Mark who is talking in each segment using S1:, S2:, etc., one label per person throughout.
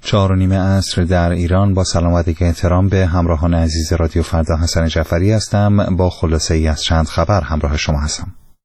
S1: 4:30 عصر در ایران. با سلامت و احترام به همراهان عزیز رادیو فردا، حسن جعفری هستم. با خلاصه ای از چند خبر همراه شما هستم.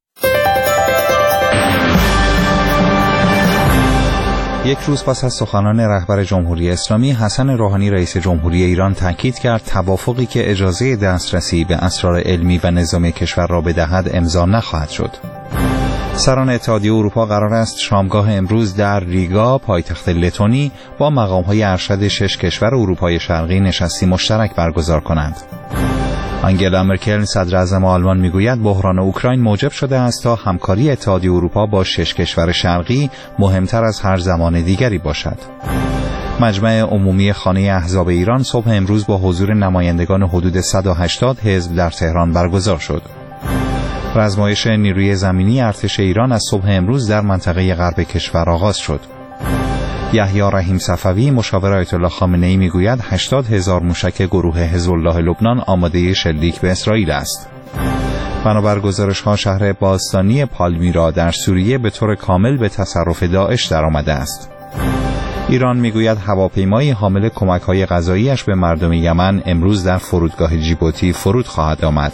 S1: یک روز پس از سخنان رهبر جمهوری اسلامی، حسن روحانی رئیس جمهوری ایران تاکید کرد توافقی که اجازه دسترسی به اسرار علمی و نظامی کشور را بدهد امضا نخواهد شد. سران اتحادیه اروپا قرار است شامگاه امروز در ریگا، پایتخت لتونی، با مقام‌های ارشد 6 کشور اروپای شرقی نشستی مشترک برگزار کنند. آنگلا مرکل صدراعظم آلمان میگوید بحران اوکراین موجب شده است تا همکاری اتحادیه اروپا با 6 کشور شرقی مهمتر از هر زمان دیگری باشد. مجمع عمومی خانه احزاب ایران صبح امروز با حضور نمایندگان حدود 180 حزب در تهران برگزار شد. رزمایش نیروی زمینی ارتش ایران از صبح امروز در منطقه غرب کشور آغاز شد. یحیی رحیم صفوی مشاور آیت الله خامنه‌ای میگوید 80,000 موشک گروه حزب الله لبنان آماده شلیک به اسرائیل است. بنابر گزارش‌ها شهر باستانی پالمیرا در سوریه به طور کامل به تصرف داعش درآمده است. ایران میگوید هواپیمایی حامل کمک‌های غذایی‌اش به مردم یمن امروز در فرودگاه جیبوتی فرود خواهد آمد.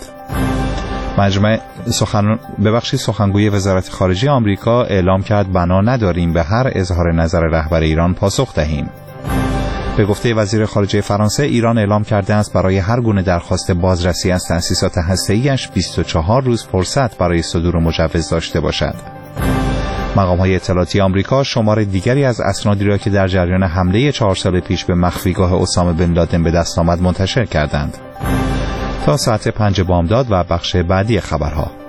S1: سخنگوی وزارت خارجه آمریکا اعلام کرد بنا نداریم به هر اظهار نظر رهبر ایران پاسخ دهیم. به گفته وزیر خارجه فرانسه، ایران اعلام کرده است برای هر گونه درخواست بازرسی از تأسیسات هسته‌ای‌اش 24 روز فرصت برای صدور مجوز داشته باشد. مقام‌های اطلاعاتی آمریکا شمار دیگری از اسنادی را که در جریان حمله 4 سال پیش به مخفیگاه اسامه بن لادن به دست آمد منتشر کردند. تا ساعت 5 بامداد و بخش بعدی خبرها.